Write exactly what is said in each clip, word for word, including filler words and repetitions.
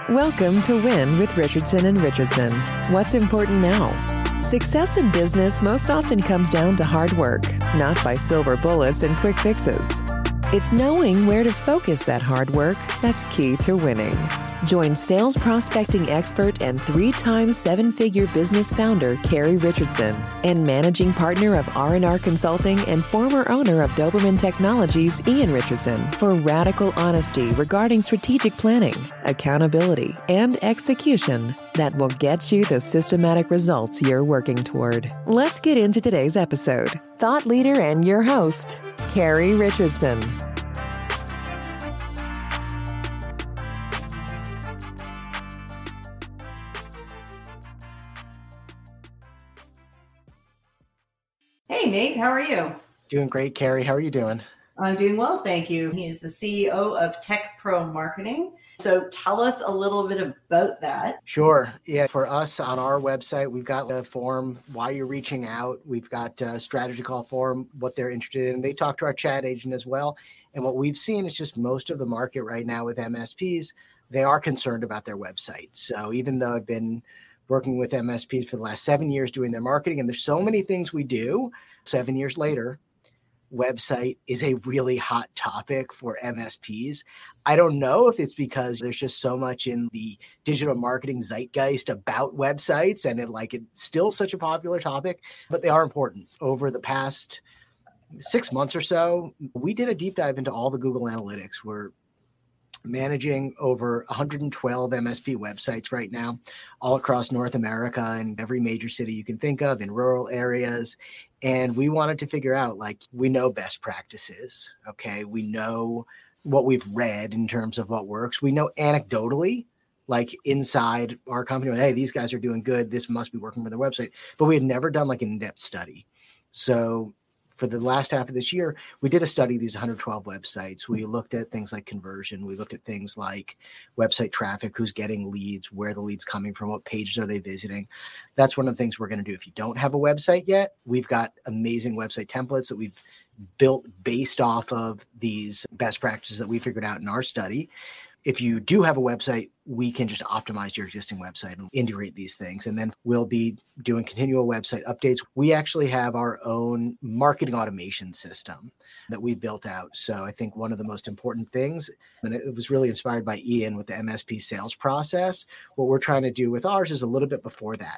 Welcome to Win with Richardson and Richardson. What's important now? Success in business most often comes down to hard work, not by silver bullets and quick fixes. It's knowing where to focus that hard work that's key to winning. Join sales prospecting expert and three-time seven-figure business founder Carrie Richardson and managing partner of R and R Consulting and former owner of Doberman Technologies, Ian Richardson, for radical honesty regarding strategic planning, accountability, and execution that will get you the systematic results you're working toward. Let's get into today's episode. Thought leader and your host, Carrie Richardson. Hey, Nate, how are you? Doing great, Carrie. How are you doing? I'm doing well, thank you. He is the C E O of Tech Pro Marketing. So tell us a little bit about that. Sure. Yeah, for us on our website, we've got a form, why you're reaching out. We've got a strategy call form, what they're interested in. They talk to our chat agent as well. And what we've seen is just most of the market right now with M S Ps, they are concerned about their website. So even though I've been working with M S Ps for the last seven years doing their marketing, and there's so many things we do, seven years later, website is a really hot topic for M S Ps. I don't know if it's because there's just so much in the digital marketing zeitgeist about websites and it like it's still such a popular topic, but they are important. Over the past six months or so, we did a deep dive into all the Google Analytics. We're managing over one hundred twelve M S P websites right now, all across North America and every major city you can think of in rural areas. And we wanted to figure out, like, we know best practices, okay? We know what we've read in terms of what works. We know anecdotally, like inside our company, hey, these guys are doing good. This must be working for their website. But we had never done like an in-depth study. So for the last half of this year, we did a study of these one hundred twelve websites. We looked at things like conversion. We looked at things like website traffic, who's getting leads, where the leads coming from, what pages are they visiting. That's one of the things we're going to do. If you don't have a website yet, we've got amazing website templates that we've built based off of these best practices that we figured out in our study. If you do have a website, we can just optimize your existing website and integrate these things. And then we'll be doing continual website updates. We actually have our own marketing automation system that we built out. So I think one of the most important things, and it was really inspired by Ian with the M S P sales process, what we're trying to do with ours is a little bit before that.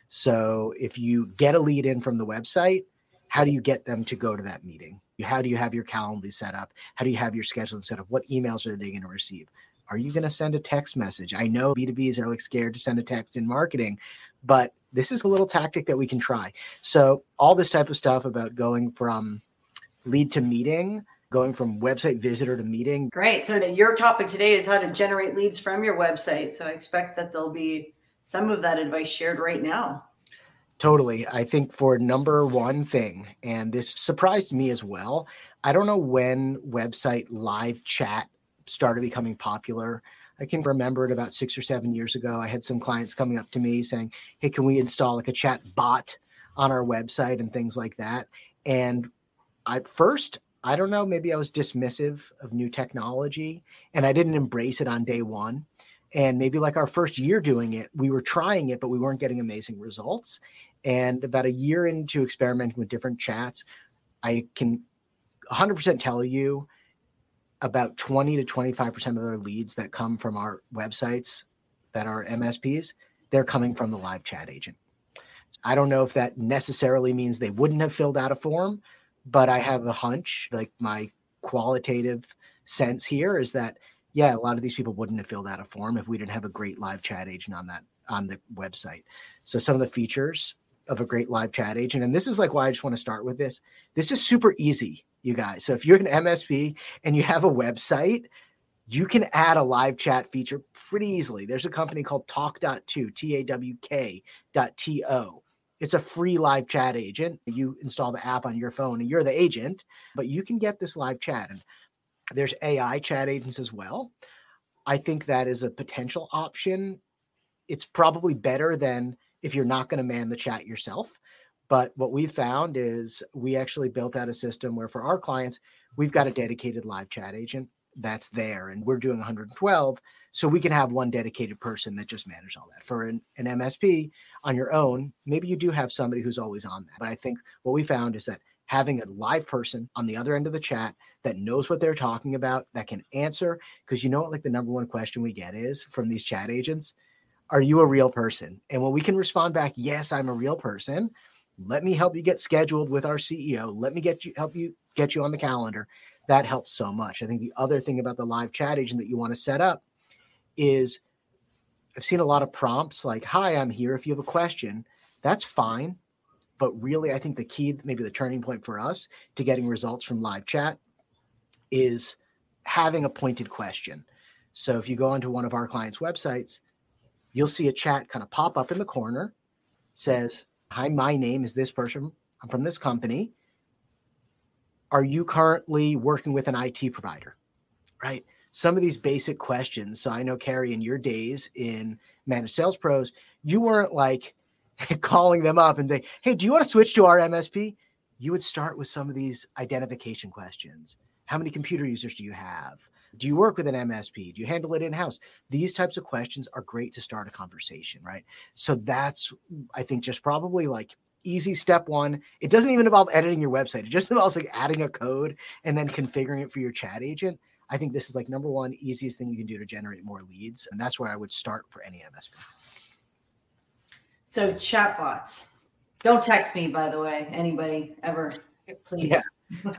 So if you get a lead in from the website, how do you get them to go to that meeting? How do you have your Calendly set up? How do you have your scheduling set up? What emails are they going to receive? Are you going to send a text message? I know B two Bs are like scared to send a text in marketing, but this is a little tactic that we can try. So all this type of stuff about going from lead to meeting, going from website visitor to meeting. Great. So your topic today is how to generate leads from your website. So I expect that there'll be some of that advice shared right now. Totally. I think for number one thing, and this surprised me as well, I don't know when website live chat started becoming popular. I can remember it about six or seven years ago. I had some clients coming up to me saying, hey, can we install like a chat bot on our website and things like that? And at first, I don't know, maybe I was dismissive of new technology and I didn't embrace it on day one. And maybe like our first year doing it, we were trying it, but we weren't getting amazing results. And about a year into experimenting with different chats, I can one hundred percent tell you about twenty to twenty-five percent of their leads that come from our websites that are M S Ps, they're coming from the live chat agent. I don't know if that necessarily means they wouldn't have filled out a form, but I have a hunch, like my qualitative sense here is that, yeah, a lot of these people wouldn't have filled out a form if we didn't have a great live chat agent on that, on the website. So some of the features of a great live chat agent, and this is like why I just want to start with this. This is super easy, you guys. So if you're an M S P and you have a website, you can add a live chat feature pretty easily. There's a company called talk dot to, T A W K dot T O. It's a free live chat agent. You install the app on your phone and you're the agent, but you can get this live chat. And there's A I chat agents as well. I think that is a potential option. It's probably better than if you're not going to man the chat yourself. But what we found is we actually built out a system where for our clients, we've got a dedicated live chat agent. that's there. And we're doing one hundred twelve. So we can have one dedicated person that just manages all that. For an, an M S P on your own, maybe you do have somebody who's always on that. But I think what we found is that having a live person on the other end of the chat that knows what they're talking about, that can answer, because you know what, like the number one question we get is from these chat agents, are you a real person? And when we can respond back, yes, I'm a real person. Let me help you get scheduled with our C E O. Let me get you, help you get you on the calendar. That helps so much. I think the other thing about the live chat agent that you want to set up is I've seen a lot of prompts like, hi, I'm here. If you have a question, that's fine. But really, I think the key, maybe the turning point for us to getting results from live chat is having a pointed question. So if you go onto one of our clients' websites, you'll see a chat kind of pop up in the corner. It says, hi, my name is this person. I'm from this company. Are you currently working with an I T provider? Right? Some of these basic questions. So I know, Carrie, in your days in Managed Sales Pros, you weren't like calling them up and say, hey, do you want to switch to our M S P? You would start with some of these identification questions. How many computer users do you have? Do you work with an M S P? Do you handle it in-house? These types of questions are great to start a conversation, right? So that's, I think, just probably like easy step one. It doesn't even involve editing your website. It just involves like adding a code and then configuring it for your chat agent. I think this is like number one, easiest thing you can do to generate more leads. And that's where I would start for any M S P. So chatbots. Don't text me, by the way, anybody ever, please. Yeah.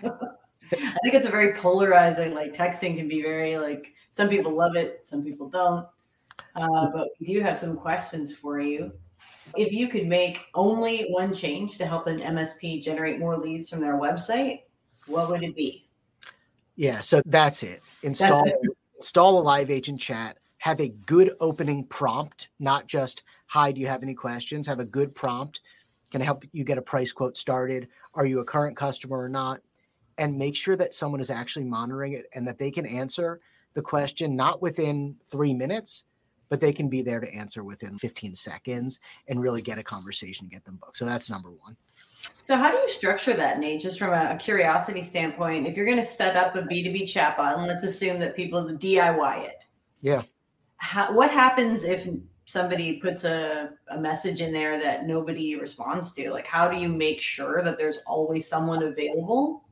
I think it's a very polarizing, like texting can be very like, some people love it, some people don't. Uh, but we do have some questions for you. If you could make only one change to help an M S P generate more leads from their website, what would it be? Yeah, so that's it. Install, that's it. Install a live agent chat. Have a good opening prompt, not just, hi, do you have any questions? Have a good prompt. Can I help you get a price quote started? Are you a current customer or not? And make sure that someone is actually monitoring it and that they can answer the question, not within three minutes, but they can be there to answer within fifteen seconds and really get a conversation, get them booked. So that's number one. So how do you structure that, Nate, just from a, a curiosity standpoint? If you're going to set up a B two B chatbot, and let's assume that people D I Y it. Yeah. How, what happens if somebody puts a, a message in there that nobody responds to? Like, how do you make sure that there's always someone available?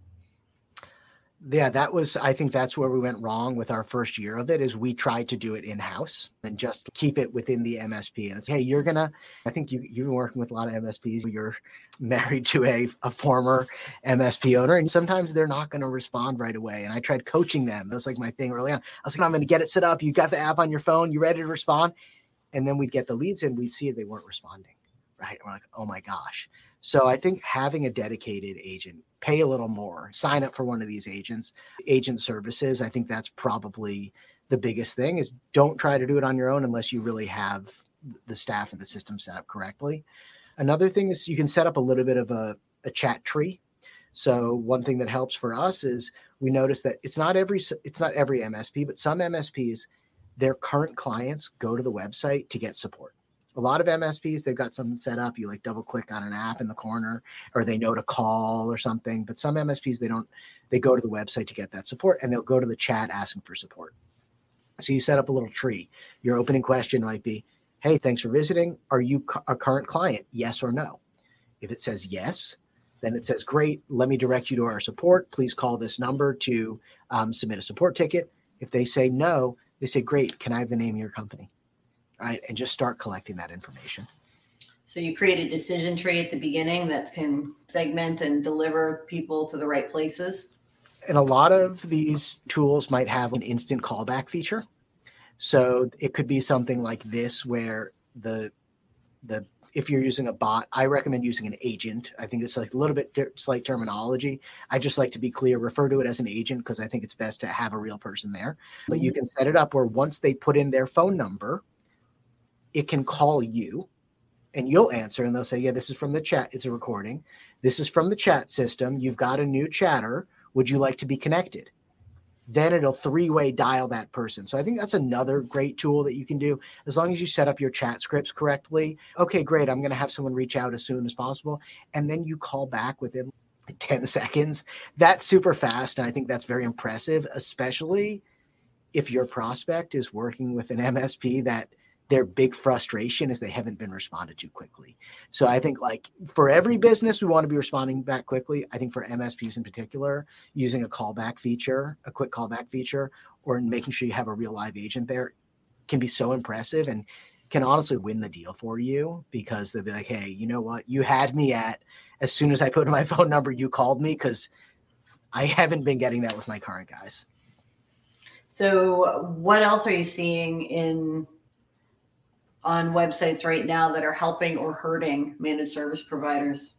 Yeah, that was, I think that's where we went wrong with our first year of it, is we tried to do it in-house and just keep it within the M S P. And it's, hey, you're going to, I think you, you've been working with a lot of M S Ps. You're married to a, a former M S P owner, and sometimes they're not going to respond right away. And I tried coaching them. That was like my thing early on. I was like, I'm going to get it set up. You got the app on your phone. You ready to respond? And then we'd get the leads in. We'd see if they weren't responding. Right. And we're like, oh my gosh. So I think having a dedicated agent, pay a little more, sign up for one of these agents, agent services. I think that's probably the biggest thing, is don't try to do it on your own unless you really have the staff and the system set up correctly. Another thing is you can set up a little bit of a, a chat tree. So one thing that helps for us is we notice that it's not every, it's not every M S P, but some M S Ps, their current clients go to the website to get support. A lot of M S Ps, they've got something set up. You like double click on an app in the corner, or they know to call or something. But some M S Ps, they don't, they go to the website to get that support, and they'll go to the chat asking for support. So you set up a little tree. Your opening question might be, hey, thanks for visiting. Are you a current client? Yes or no? If it says yes, then it says, great, let me direct you to our support. Please call this number to um, submit a support ticket. If they say no, they say, great, can I have the name of your company? Right, and just start collecting that information. So you create a decision tree at the beginning that can segment and deliver people to the right places. And a lot of these tools might have an instant callback feature. So it could be something like this, where the the if you're using a bot, I recommend using an agent. I think it's like a little bit di- slight terminology. I just like to be clear, refer to it as an agent, because I think it's best to have a real person there. But mm-hmm. You can set it up where once they put in their phone number, it can call you and you'll answer, and they'll say, yeah, this is from the chat. It's a recording. This is from the chat system. You've got a new chatter. Would you like to be connected? Then it'll three-way dial that person. So I think that's another great tool that you can do, as long as you set up your chat scripts correctly. Okay, great. I'm going to have someone reach out as soon as possible. And then you call back within ten seconds. That's super fast. And I think that's very impressive, especially if your prospect is working with an M S P that their big frustration is they haven't been responded to quickly. So I think like for every business, we want to be responding back quickly. I think for M S Ps in particular, using a callback feature, a quick callback feature, or making sure you have a real live agent there can be so impressive and can honestly win the deal for you, because they'll be like, hey, you know what? You had me at, as soon as I put in my phone number, you called me, because I haven't been getting that with my current guys. So what else are you seeing in on websites right now that are helping or hurting managed service providers?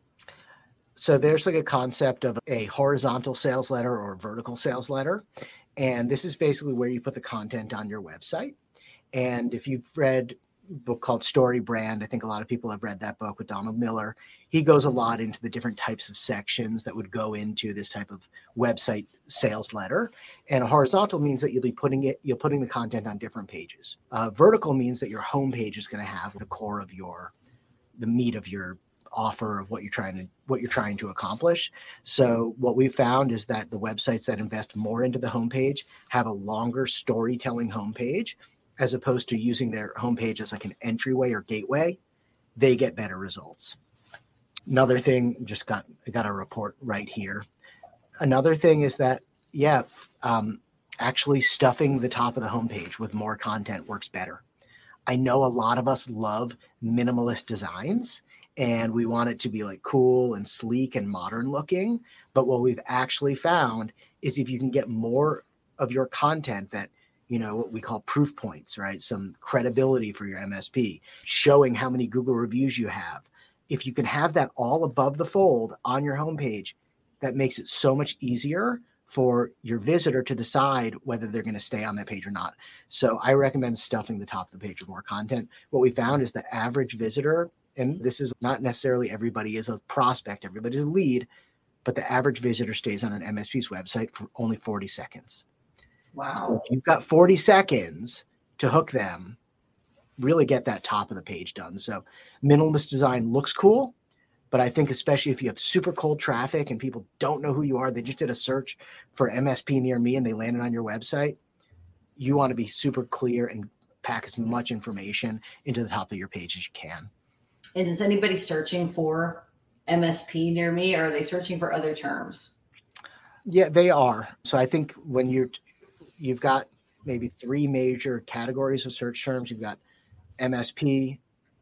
So there's like a concept of a horizontal sales letter or vertical sales letter. And this is basically where you put the content on your website. And if you've read a book called Story Brand, I think a lot of people have read that book with Donald Miller. He goes a lot into the different types of sections that would go into this type of website sales letter. And a horizontal means that you'll be putting it, you're putting the content on different pages. Uh, vertical means that your homepage is going to have the core of your, the meat of your offer of what you're trying to what you're trying to accomplish. So what we found is that the websites that invest more into the homepage have a longer storytelling homepage, as opposed to using their homepage as like an entryway or gateway. They get better results. Another thing, just got I got a report right here. Another thing is that, yeah, um, actually stuffing the top of the homepage with more content works better. I know a lot of us love minimalist designs, and we want it to be like cool and sleek and modern looking. But what we've actually found is if you can get more of your content that, you know, what we call proof points, right? Some credibility for your M S P, showing how many Google reviews you have. If you can have that all above the fold on your homepage, that makes it so much easier for your visitor to decide whether they're going to stay on that page or not. So I recommend stuffing the top of the page with more content. What we found is the average visitor, and this is not necessarily everybody is a prospect, everybody's a lead, but the average visitor stays on an M S P's website for only forty seconds. Wow. So if you've got forty seconds to hook them, really get that top of the page done. So minimalist design looks cool, but I think especially if you have super cold traffic and people don't know who you are, they just did a search for M S P near me and they landed on your website, you want to be super clear and pack as much information into the top of your page as you can. And is anybody searching for M S P near me, or are they searching for other terms? Yeah, they are. So I think when you're, you've got maybe three major categories of search terms. You've got M S P,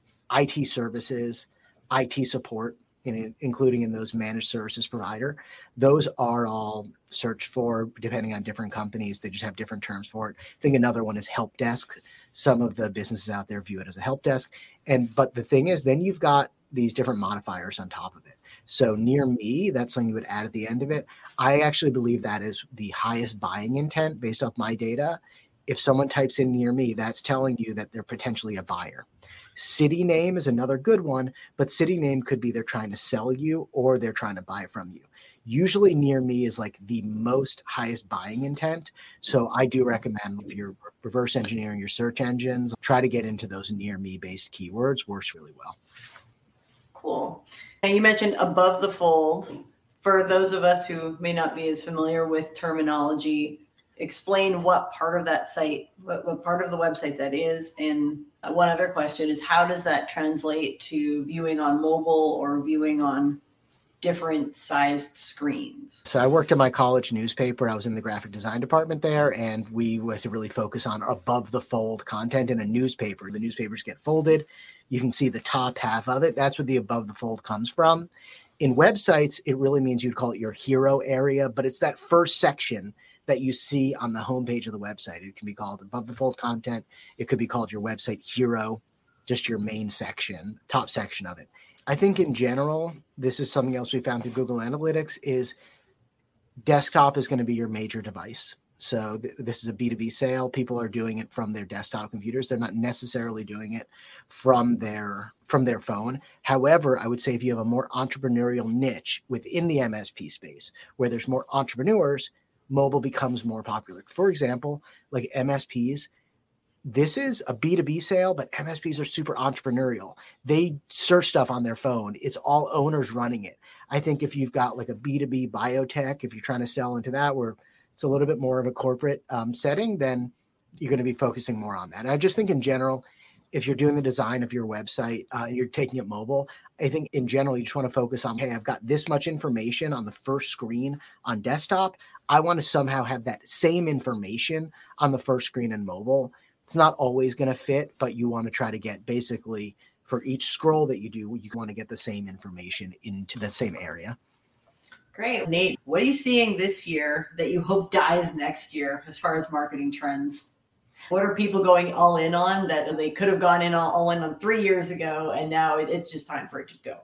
I T services, I T support, in, including in those managed services provider. Those are all searched for depending on different companies. They just have different terms for it. I think another one is help desk. Some of the businesses out there view it as a help desk. And but the thing is, then you've got these different modifiers on top of it. So near me, that's something you would add at the end of it. I actually believe that is the highest buying intent based off my data. If someone types in near me, that's telling you that they're potentially a buyer. City name is another good one, but city name could be they're trying to sell you or they're trying to buy from you. Usually near me is like the most highest buying intent. So I do recommend, if you're reverse engineering your search engines, try to get into those near me based keywords. Works really well. Cool. And you mentioned above the fold. For those of us who may not be as familiar with terminology, explain what part of that site, what, what part of the website that is. And one other question is, how does that translate to viewing on mobile or viewing on different sized screens? So I worked in my college newspaper. I was in the graphic design department there, and we had to really focus on above the fold content in a newspaper. The newspapers get folded. You can see the top half of it. That's where the above the fold comes from. In websites, it really means you'd call it your hero area, but it's that first section that you see on the homepage of the website. It can be called above the fold content. It could be called your website hero, just your main section, top section of it. I think in general, this is something else we found through Google Analytics, is desktop is going to be your major device. So th- this is a B two B sale. People are doing it from their desktop computers. They're not necessarily doing it from their from their phone. However, I would say if you have a more entrepreneurial niche within the M S P space where there's more entrepreneurs, mobile becomes more popular. For example, like M S Ps, this is a B two B sale, but M S Ps are super entrepreneurial. They search stuff on their phone. It's all owners running it. I think if you've got like a B two B biotech, if you're trying to sell into that where it's a little bit more of a corporate um, setting, then you're going to be focusing more on that. And I just think in general, if you're doing the design of your website uh, and you're taking it mobile, I think in general, you just want to focus on, hey, I've got this much information on the first screen on desktop. I want to somehow have that same information on the first screen in mobile. It's not always going to fit, but you want to try to get basically for each scroll that you do, you want to get the same information into that same area. Great. Nate, what are you seeing this year that you hope dies next year as far as marketing trends? What are people going all in on that they could have gone in all, all in on three years ago, and now it's just time for it to go?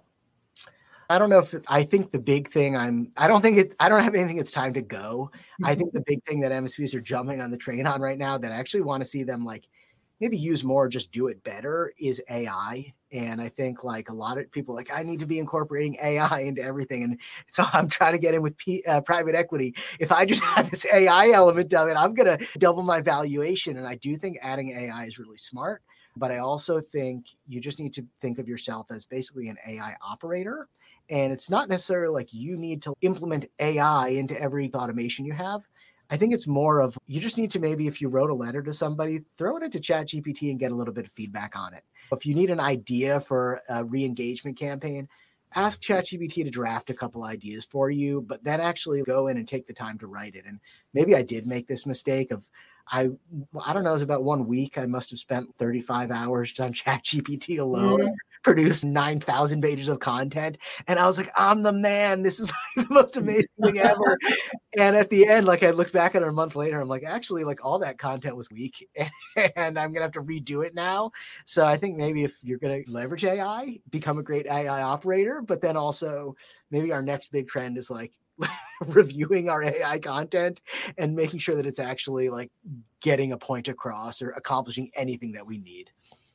I don't know if I think the big thing I'm, I don't think it, I don't have anything it's time to go. I think the big thing that M S Ps are jumping on the train on right now that I actually want to see them like maybe use more, just do it better is A I. And I think like a lot of people like, I need to be incorporating A I into everything. And so I'm trying to get in with P, uh, private equity. If I just have this A I element of it, I'm going to double my valuation. And I do think adding A I is really smart. But I also think you just need to think of yourself as basically an A I operator. And it's not necessarily like you need to implement A I into every automation you have. I think it's more of you just need to maybe if you wrote a letter to somebody, throw it into ChatGPT and get a little bit of feedback on it. If you need an idea for a re-engagement campaign, ask ChatGPT to draft a couple ideas for you, but then actually go in and take the time to write it. And maybe I did make this mistake of I I don't know, it was about one week. I must have spent thirty-five hours on ChatGPT alone. Mm-hmm. Produced nine thousand pages of content. And I was like, I'm the man. This is like the most amazing thing ever. And at the end, like I looked back at it a month later, I'm like, actually, like all that content was weak and I'm going to have to redo it now. So I think maybe if you're going to leverage A I, become a great A I operator, but then also maybe our next big trend is like reviewing our A I content and making sure that it's actually like getting a point across or accomplishing anything that we need.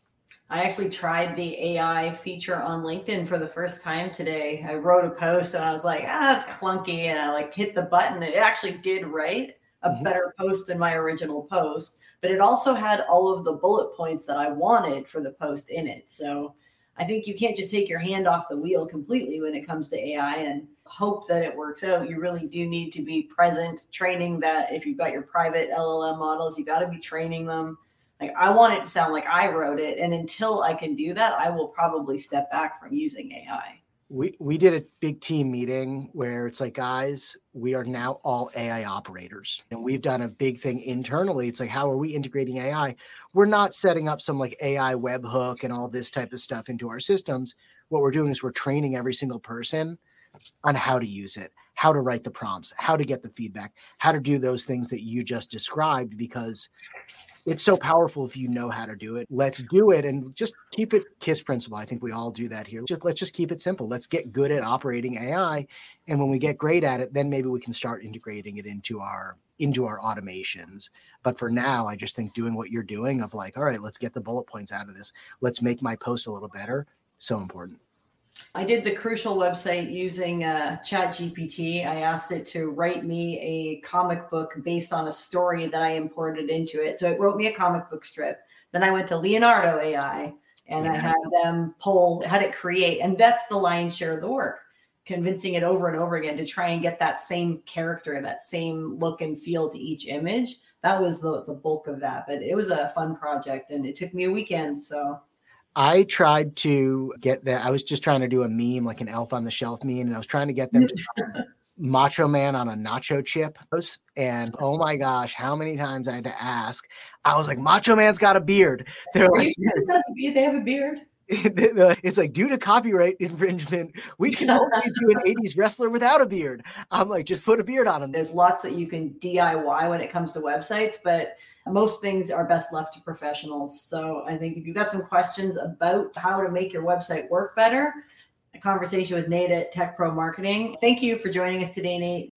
I actually tried the A I feature on LinkedIn for the first time today. I wrote a post and I was like, ah, it's clunky. And I like hit the button. It actually did write a mm-hmm. better post than my original post, but it also had all of the bullet points that I wanted for the post in it. So I think you can't just take your hand off the wheel completely when it comes to A I and hope that it works out. You really do need to be present, training that. If you've got your private L L M models, you got to be training them. Like I want it to sound like I wrote it. And until I can do that, I will probably step back from using A I. We we did a big team meeting where it's like, guys, we are now all A I operators. And we've done a big thing internally. It's like, how are we integrating A I? We're not setting up some like A I webhook and all this type of stuff into our systems. What we're doing is we're training every single person on how to use it, how to write the prompts, how to get the feedback, how to do those things that you just described, because it's so powerful if you know how to do it. Let's do it and just keep it KISS principle. I think we all do that here. Just let's just keep it simple. Let's get good at operating A I. And when we get great at it, then maybe we can start integrating it into our into our automations. But for now, I just think doing what you're doing of like, all right, let's get the bullet points out of this. Let's make my post a little better. So important. I did the Crucial website using uh, ChatGPT. I asked it to write me a comic book based on a story that I imported into it. So it wrote me a comic book strip. Then I went to Leonardo A I and yeah. I had them pull, had it create. And that's the lion's share of the work, convincing it over and over again to try and get that same character, that same look and feel to each image. That was the, the bulk of that. But it was a fun project and it took me a weekend. So I tried to get that. I was just trying to do a meme, like an Elf on the Shelf meme. And I was trying to get them to Macho Man on a nacho chip. And oh my gosh, how many times I had to ask. I was like, Macho Man's got a beard. They're like, they have a beard. It's like, due to copyright infringement, we can only do an eighties wrestler without a beard. I'm like, just put a beard on him. There's lots that you can D I Y when it comes to websites, but most things are best left to professionals. So I think if you've got some questions about how to make your website work better, a conversation with Nate at Tech Pro Marketing. Thank you for joining us today, Nate.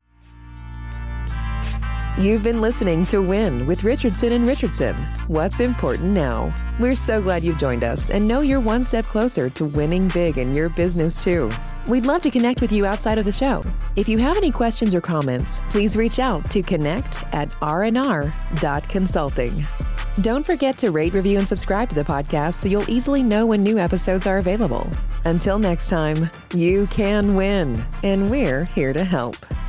You've been listening to Win with Richardson and Richardson. What's important now? We're so glad you've joined us and know you're one step closer to winning big in your business too. We'd love to connect with you outside of the show. If you have any questions or comments, please reach out to connect at r n r dot consulting. Don't forget to rate, review, and subscribe to the podcast so you'll easily know when new episodes are available. Until next time, you can win, and we're here to help.